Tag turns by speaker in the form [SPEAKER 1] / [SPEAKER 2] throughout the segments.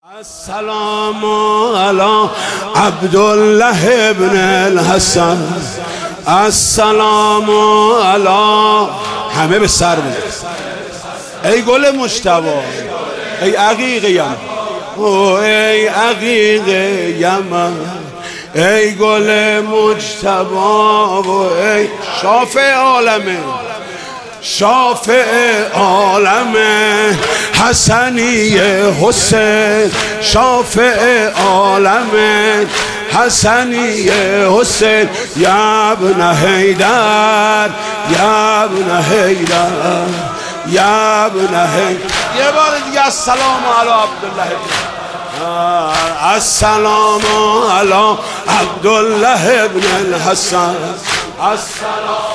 [SPEAKER 1] السلام علی عبدالله ابن الحسن. السلام علی، همه به سر بزن. ای گل مجتبی، ای عقیق یمن، ای عقیق یمن، ای گل مجتبی و ای شافع عالمه، شافع عالم حسنی حسین، شافع عالم حسنی حسین، یا ابن حیدر، یا ابن حیدر، یا ابن حیدر. یه بار دیگه السلام علی عبدالله، السلام علی عبدالله ابن الحسن. السلام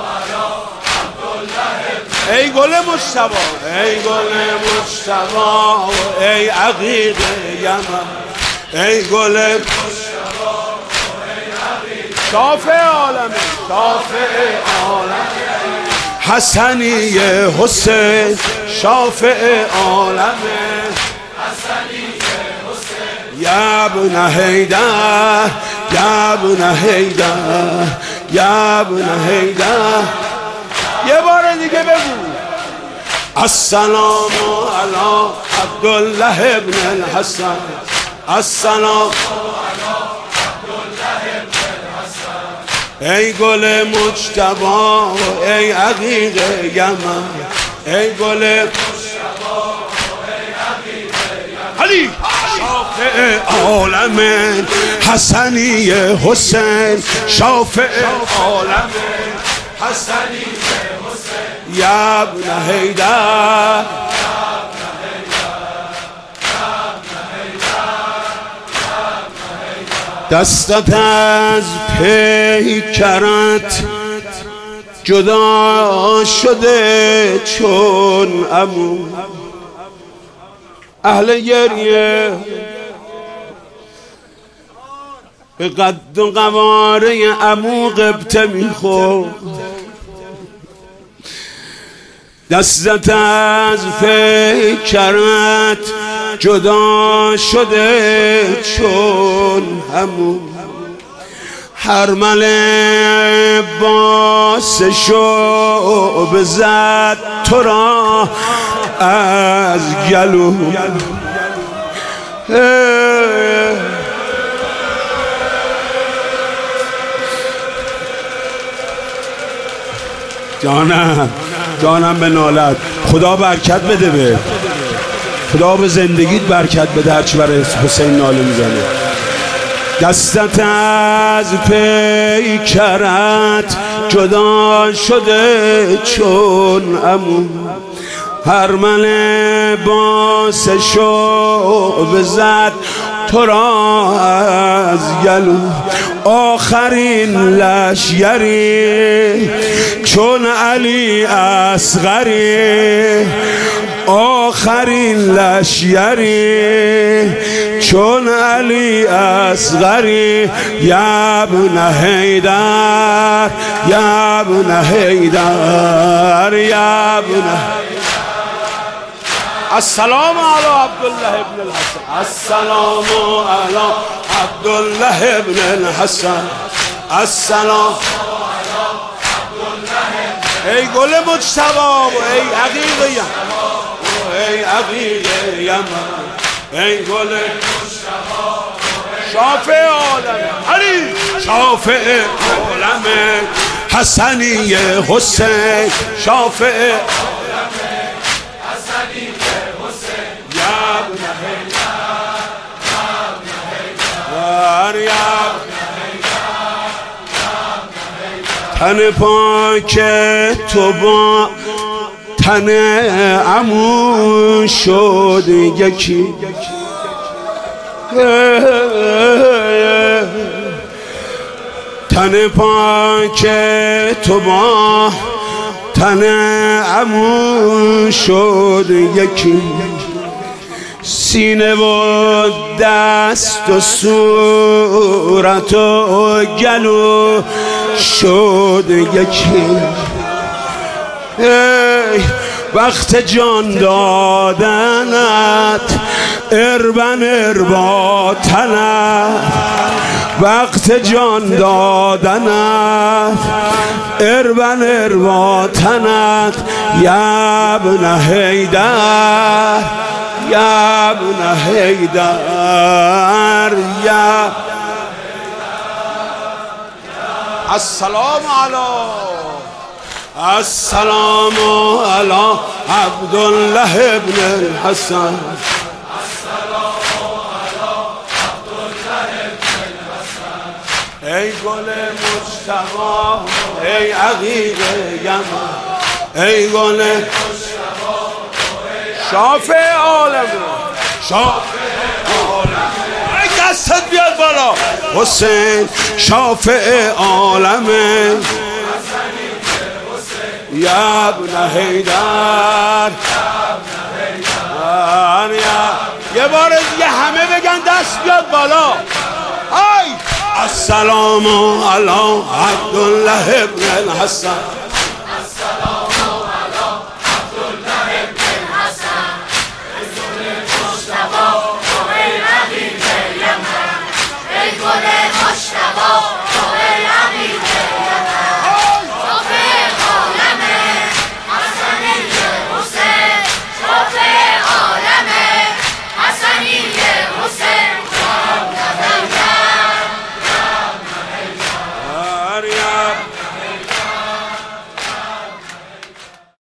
[SPEAKER 1] ای گل مجتبی، ای گل مجتبی، ای عقیق یمن، ای گل مجتبی، ای عقیق شافع عالم، شافع عالم حسنی حسین، شافع عالم حسنی حسین، یا ابن حیدر، یا ابن حیدر، یا ابن حیدر. یه بار دیگه بگو السلام علی عبدالله ابن الحسن. السلام علی عبدالله ابن الحسن، ای گل مجتبی، ای عقیق یمن، ای گل مجتبی، ای عقیق یمن، علی شافع عالم حسنی حسین، شافع عالم حسنی حسین، یا ابن حیدر، دستت از پیکرت جدا شده چون عمو، اهل گریه به قد و قواره عمو قبطه میخورد. دستت از پیکرت جدا شده چون همو، حرمل باس شعب زد تو را از گلو. جانم به نالت. خدا برکت بده، به خدا به زندگیت برکت بده، هرچی برای حسین ناله میزنه. دستت از پیکرت جدا شده چون عمو، حرمل باس شعب زد تو را از گلو. آخرین لشگری چون علی اصغری، آخرین لشگری چون علی اصغری، یا ابن حیدر، یا ابن حیدر، یا ابن. السلام علی عبدالله ابن الحسن. السلام علی عبدالله ابن الحسن. السلام علی عبدالله، ای گل مجتبی، ای عقیق یمن، ای عقیق یمن، ای گل مجتبی، شافع عالم، علی شافع عالم حسنی حسین، شافع عالم حسنی حسین، یا ابن حیدر، یا ابن حیدر. تن پاک تو با تن عمو شد یکی، تن پاک تو با تن عمو شد یکی، سینه و دست و صورت و گلو شد یکی. وقت جان دادنت اربن ارباتنت وقت جان دادنت اربن ارباتنت یا ابن حیدر یا ابن حیدر یا السلام علی عبدالله ابن الحسن ای گل مجتبی ای عقیق یمن ای گل شافع عالم ای دستت بیاد بالا حسین شافع عالم یا ابن حیدر یه بار دیگه همه بگن دست بیاد بالا السلام علی عبدالله ابن الحسن